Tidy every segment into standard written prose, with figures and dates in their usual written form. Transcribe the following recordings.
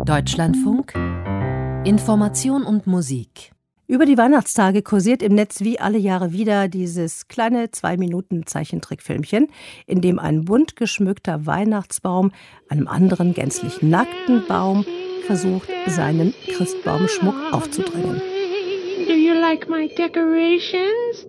Deutschlandfunk Information und Musik. Über die Weihnachtstage kursiert im Netz wie alle Jahre wieder dieses kleine 2-Minuten-Zeichentrickfilmchen, in dem ein bunt geschmückter Weihnachtsbaum einem anderen gänzlich nackten Baum versucht, seinen Christbaumschmuck aufzudrängen. Do you like my decorations?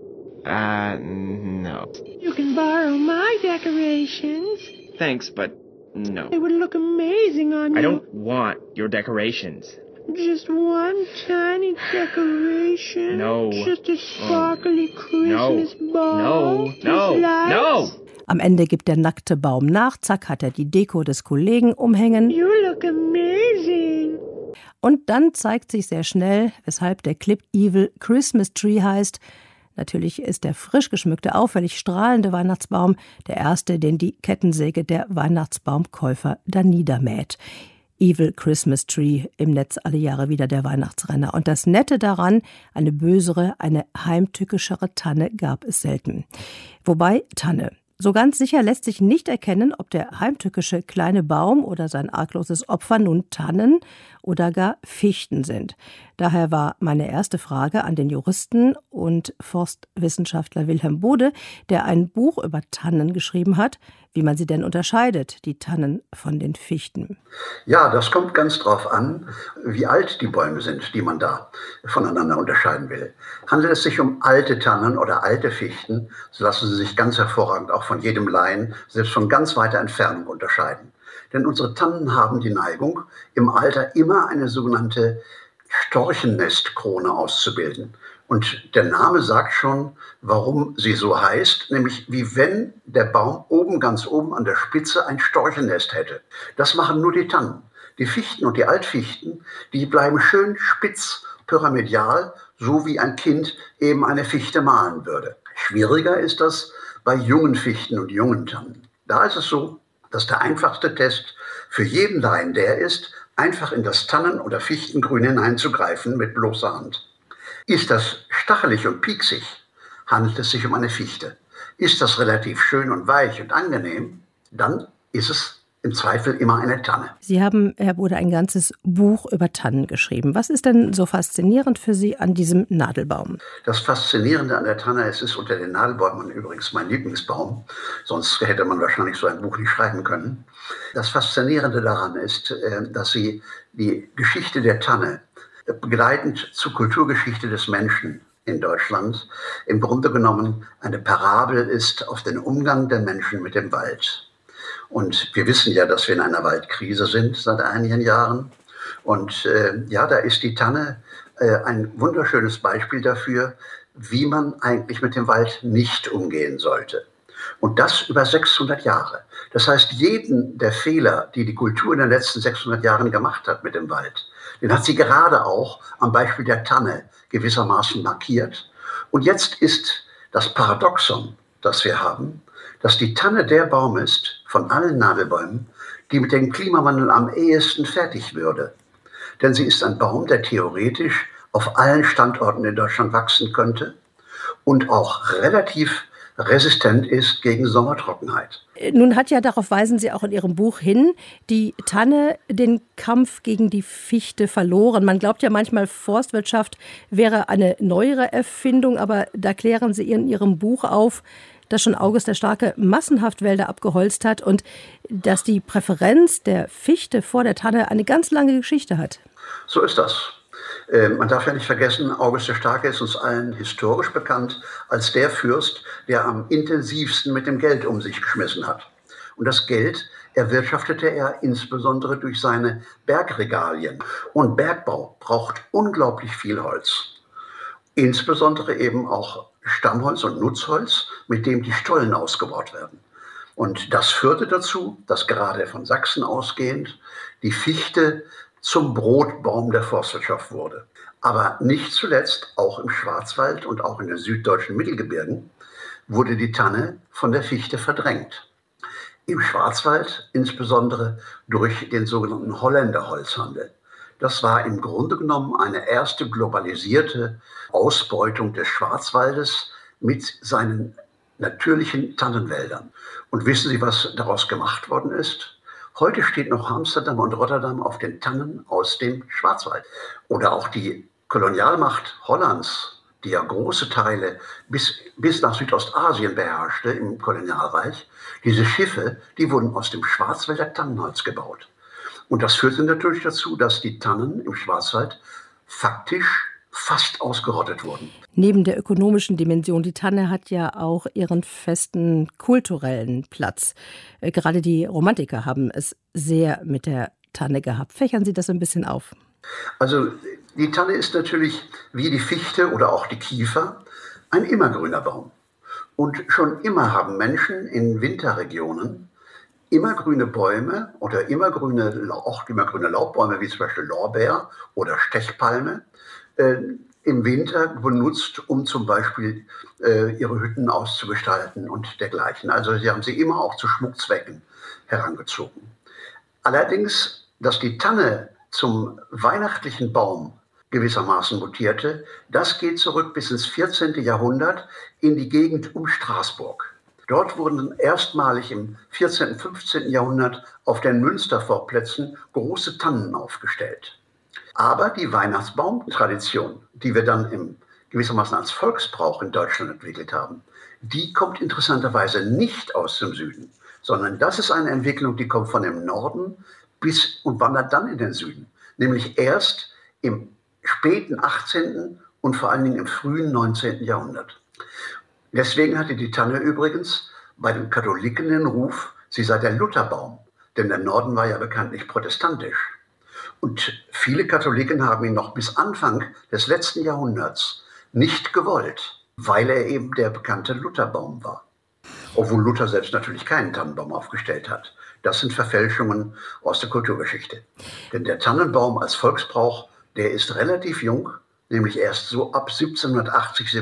No. You can borrow my decorations. Thanks, but no. They would look amazing on you. I don't want your decorations. Just one tiny decoration. No. Just a sparkly Christmas ball. No. Just No. lights. No. Am Ende gibt der nackte Baum nach, zack, hat er die Deko des Kollegen umhängen. You look amazing. Und dann zeigt sich sehr schnell, weshalb der Clip Evil Christmas Tree heißt. Natürlich ist der frisch geschmückte, auffällig strahlende Weihnachtsbaum der erste, den die Kettensäge der Weihnachtsbaumkäufer dann niedermäht. Evil Christmas Tree, im Netz alle Jahre wieder der Weihnachtsrenner. Und das Nette daran, eine bösere, eine heimtückischere Tanne gab es selten. Wobei Tanne. So ganz sicher lässt sich nicht erkennen, ob der heimtückische kleine Baum oder sein argloses Opfer nun Tannen oder gar Fichten sind. Daher war meine erste Frage an den Juristen und Forstwissenschaftler Wilhelm Bode, der ein Buch über Tannen geschrieben hat, wie man sie denn unterscheidet, die Tannen von den Fichten. Ja, das kommt ganz drauf an, wie alt die Bäume sind, die man da voneinander unterscheiden will. Handelt es sich um alte Tannen oder alte Fichten, so lassen sie sich ganz hervorragend auch von jedem Laien, selbst von ganz weiter Entfernung unterscheiden. Denn unsere Tannen haben die Neigung, im Alter immer eine sogenannte Storchennestkrone auszubilden. Und der Name sagt schon, warum sie so heißt, nämlich wie wenn der Baum oben, ganz oben an der Spitze ein Storchennest hätte. Das machen nur die Tannen. Die Fichten und die Altfichten, die bleiben schön spitz, pyramidal, so wie ein Kind eben eine Fichte malen würde. Schwieriger ist das bei jungen Fichten und jungen Tannen. Da ist es so, dass der einfachste Test für jeden Laien der ist, einfach in das Tannen- oder Fichtengrün hineinzugreifen mit bloßer Hand. Ist das stachelig und pieksig, handelt es sich um eine Fichte. Ist das relativ schön und weich und angenehm, dann ist es im Zweifel immer eine Tanne. Sie haben, Herr Bode, ein ganzes Buch über Tannen geschrieben. Was ist denn so faszinierend für Sie an diesem Nadelbaum? Das Faszinierende an der Tanne, es ist unter den Nadelbäumen übrigens mein Lieblingsbaum, sonst hätte man wahrscheinlich so ein Buch nicht schreiben können. Das Faszinierende daran ist, dass sie die Geschichte der Tanne begleitend zur Kulturgeschichte des Menschen in Deutschland im Grunde genommen eine Parabel ist auf den Umgang der Menschen mit dem Wald. Und wir wissen ja, dass wir in einer Waldkrise sind seit einigen Jahren. Und da ist die Tanne ein wunderschönes Beispiel dafür, wie man eigentlich mit dem Wald nicht umgehen sollte. Und das über 600 Jahre. Das heißt, jeden der Fehler, die die Kultur in den letzten 600 Jahren gemacht hat mit dem Wald, den hat sie gerade auch am Beispiel der Tanne gewissermaßen markiert. Und jetzt ist das Paradoxon, das wir haben, dass die Tanne der Baum ist, von allen Nadelbäumen, die mit dem Klimawandel am ehesten fertig würde. Denn sie ist ein Baum, der theoretisch auf allen Standorten in Deutschland wachsen könnte und auch relativ resistent ist gegen Sommertrockenheit. Nun hat ja, darauf weisen Sie auch in Ihrem Buch hin, die Tanne den Kampf gegen die Fichte verloren. Man glaubt ja manchmal, Forstwirtschaft wäre eine neuere Erfindung, aber da klären Sie in Ihrem Buch auf, dass schon August der Starke massenhaft Wälder abgeholzt hat und dass die Präferenz der Fichte vor der Tanne eine ganz lange Geschichte hat. So ist das. Man darf ja nicht vergessen, August der Starke ist uns allen historisch bekannt als der Fürst, der am intensivsten mit dem Geld um sich geschmissen hat. Und das Geld erwirtschaftete er insbesondere durch seine Bergregalien. Und Bergbau braucht unglaublich viel Holz. Insbesondere eben auch Stammholz und Nutzholz, mit dem die Stollen ausgebaut werden. Und das führte dazu, dass gerade von Sachsen ausgehend die Fichte zum Brotbaum der Forstwirtschaft wurde. Aber nicht zuletzt auch im Schwarzwald und auch in den süddeutschen Mittelgebirgen wurde die Tanne von der Fichte verdrängt. Im Schwarzwald insbesondere durch den sogenannten Holländerholzhandel. Das war im Grunde genommen eine erste globalisierte Ausbeutung des Schwarzwaldes mit seinen natürlichen Tannenwäldern. Und wissen Sie, was daraus gemacht worden ist? Heute steht noch Amsterdam und Rotterdam auf den Tannen aus dem Schwarzwald. Oder auch die Kolonialmacht Hollands, die ja große Teile bis nach Südostasien beherrschte im Kolonialreich. Diese Schiffe, die wurden aus dem Schwarzwälder Tannenholz gebaut. Und das führte natürlich dazu, dass die Tannen im Schwarzwald faktisch fast ausgerottet wurden. Neben der ökonomischen Dimension, die Tanne hat ja auch ihren festen kulturellen Platz. Gerade die Romantiker haben es sehr mit der Tanne gehabt. Fächern Sie das ein bisschen auf? Also die Tanne ist natürlich wie die Fichte oder auch die Kiefer ein immergrüner Baum. Und schon immer haben Menschen in Winterregionen immergrüne Bäume oder auch immergrüne Laubbäume, wie zum Beispiel Lorbeer oder Stechpalme, im Winter benutzt, um zum Beispiel ihre Hütten auszugestalten und dergleichen. Also sie haben sie immer auch zu Schmuckzwecken herangezogen. Allerdings, dass die Tanne zum weihnachtlichen Baum gewissermaßen mutierte, das geht zurück bis ins 14. Jahrhundert in die Gegend um Straßburg. Dort wurden erstmalig im 14. und 15. Jahrhundert auf den Münstervorplätzen große Tannen aufgestellt. Aber die Weihnachtsbaumtradition, die wir dann gewissermaßen als Volksbrauch in Deutschland entwickelt haben, die kommt interessanterweise nicht aus dem Süden, sondern das ist eine Entwicklung, die kommt von dem Norden und wandert dann in den Süden. Nämlich erst im späten 18. und vor allen Dingen im frühen 19. Jahrhundert. Deswegen hatte die Tanne übrigens bei den Katholiken den Ruf, sie sei der Lutherbaum, denn der Norden war ja bekanntlich protestantisch. Und viele Katholiken haben ihn noch bis Anfang des letzten Jahrhunderts nicht gewollt, weil er eben der bekannte Lutherbaum war. Obwohl Luther selbst natürlich keinen Tannenbaum aufgestellt hat. Das sind Verfälschungen aus der Kulturgeschichte. Denn der Tannenbaum als Volksbrauch, der ist relativ jung, nämlich erst so ab 1780,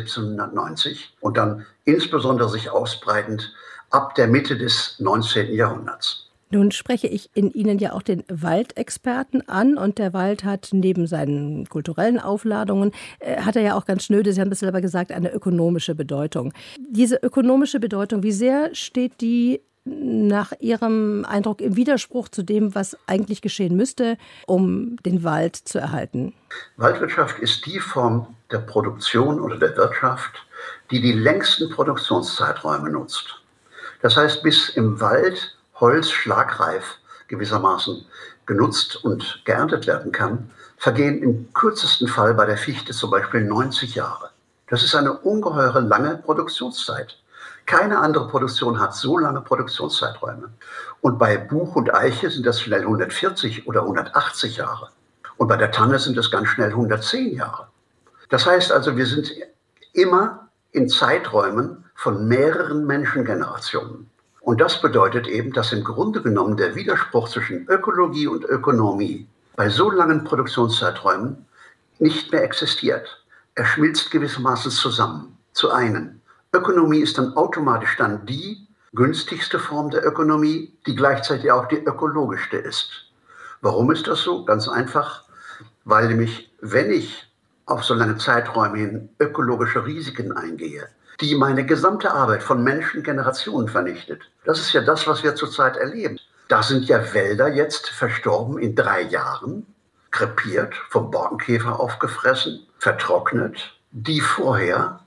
1790 und dann insbesondere sich ausbreitend ab der Mitte des 19. Jahrhunderts. Nun spreche ich in Ihnen ja auch den Waldexperten an und der Wald hat neben seinen kulturellen Aufladungen, hat er ja auch ganz schnöde, Sie haben es selber gesagt, eine ökonomische Bedeutung. Diese ökonomische Bedeutung, wie sehr steht die nach Ihrem Eindruck im Widerspruch zu dem, was eigentlich geschehen müsste, um den Wald zu erhalten? Waldwirtschaft ist die Form der Produktion oder der Wirtschaft, die die längsten Produktionszeiträume nutzt. Das heißt, bis im Wald Holz schlagreif gewissermaßen genutzt und geerntet werden kann, vergehen im kürzesten Fall bei der Fichte zum Beispiel 90 Jahre. Das ist eine ungeheure lange Produktionszeit. Keine andere Produktion hat so lange Produktionszeiträume. Und bei Buch und Eiche sind das schnell 140 oder 180 Jahre. Und bei der Tanne sind es ganz schnell 110 Jahre. Das heißt also, wir sind immer in Zeiträumen von mehreren Menschengenerationen. Und das bedeutet eben, dass im Grunde genommen der Widerspruch zwischen Ökologie und Ökonomie bei so langen Produktionszeiträumen nicht mehr existiert. Er schmilzt gewissermaßen zusammen zu einem. Ökonomie ist dann automatisch dann die günstigste Form der Ökonomie, die gleichzeitig auch die ökologischste ist. Warum ist das so? Ganz einfach, weil nämlich, wenn ich auf so lange Zeiträume hin ökologische Risiken eingehe, die meine gesamte Arbeit von Menschengenerationen vernichtet. Das ist ja das, was wir zurzeit erleben. Da sind ja Wälder jetzt verstorben in 3 Jahren, krepiert, vom Borkenkäfer aufgefressen, vertrocknet, die vorher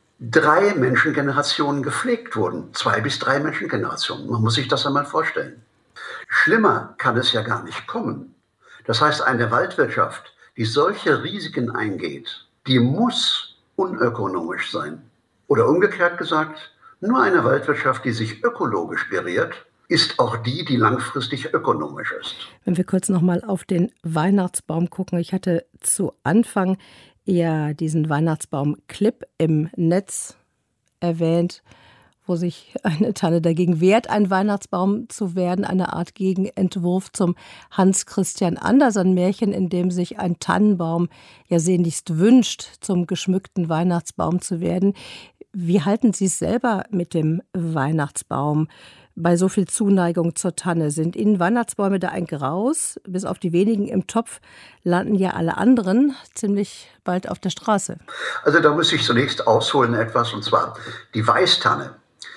3 Menschengenerationen gepflegt wurden. 2 bis 3 Menschengenerationen. Man muss sich das einmal vorstellen. Schlimmer kann es ja gar nicht kommen. Das heißt, eine Waldwirtschaft, die solche Risiken eingeht, die muss unökonomisch sein. Oder umgekehrt gesagt, nur eine Waldwirtschaft, die sich ökologisch berät, ist auch die, die langfristig ökonomisch ist. Wenn wir kurz noch mal auf den Weihnachtsbaum gucken. Ich hatte zu Anfang eher diesen Weihnachtsbaum-Clip im Netz erwähnt, wo sich eine Tanne dagegen wehrt, ein Weihnachtsbaum zu werden, eine Art Gegenentwurf zum Hans Christian Andersen-Märchen, in dem sich ein Tannenbaum ja sehnlichst wünscht, zum geschmückten Weihnachtsbaum zu werden. Wie halten Sie es selber mit dem Weihnachtsbaum bei so viel Zuneigung zur Tanne? Sind Ihnen Weihnachtsbäume da ein Graus? Bis auf die wenigen im Topf landen ja alle anderen ziemlich bald auf der Straße. Also da muss ich zunächst ausholen etwas, und zwar die Weißtanne.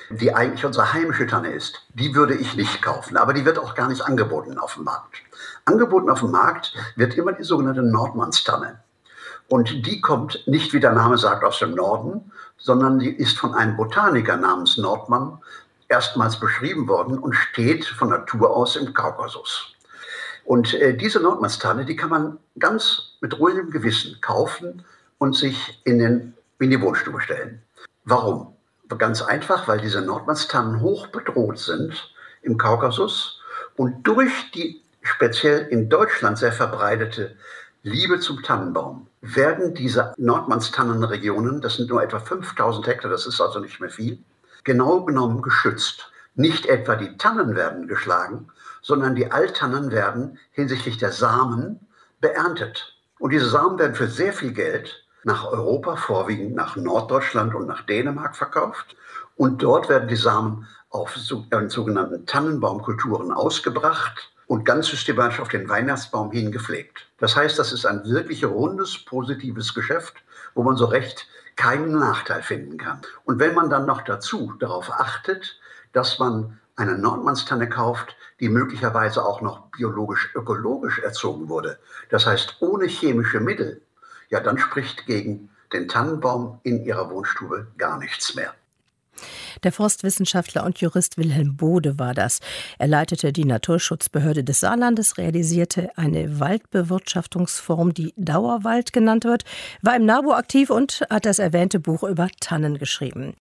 die eigentlich unsere heimische Tanne ist, die würde ich nicht kaufen. Aber die wird auch gar nicht angeboten auf dem Markt. Angeboten auf dem Markt wird immer die sogenannte Nordmannstanne. Und die kommt nicht, wie der Name sagt, aus dem Norden, sondern die ist von einem Botaniker namens Nordmann erstmals beschrieben worden und steht von Natur aus im Kaukasus. Und diese Nordmannstanne, die kann man ganz mit ruhigem Gewissen kaufen und sich in die Wohnstube stellen. Warum? Ganz einfach, weil diese Nordmannstannen hoch bedroht sind im Kaukasus und durch die speziell in Deutschland sehr verbreitete Liebe zum Tannenbaum werden diese Nordmannstannenregionen, das sind nur etwa 5000 Hektar, das ist also nicht mehr viel, genau genommen geschützt. Nicht etwa die Tannen werden geschlagen, sondern die Alttannen werden hinsichtlich der Samen beerntet. Und diese Samen werden für sehr viel Geld nach Europa, vorwiegend nach Norddeutschland und nach Dänemark verkauft. Und dort werden die Samen auf sogenannten Tannenbaumkulturen ausgebracht und ganz systematisch auf den Weihnachtsbaum hin gepflegt. Das heißt, das ist ein wirklich rundes, positives Geschäft, wo man so recht keinen Nachteil finden kann. Und wenn man dann noch dazu darauf achtet, dass man eine Nordmannstanne kauft, die möglicherweise auch noch biologisch-ökologisch erzogen wurde, das heißt ohne chemische Mittel, ja, dann spricht gegen den Tannenbaum in Ihrer Wohnstube gar nichts mehr. Der Forstwissenschaftler und Jurist Wilhelm Bode war das. Er leitete die Naturschutzbehörde des Saarlandes, realisierte eine Waldbewirtschaftungsform, die Dauerwald genannt wird, war im NABU aktiv und hat das erwähnte Buch über Tannen geschrieben.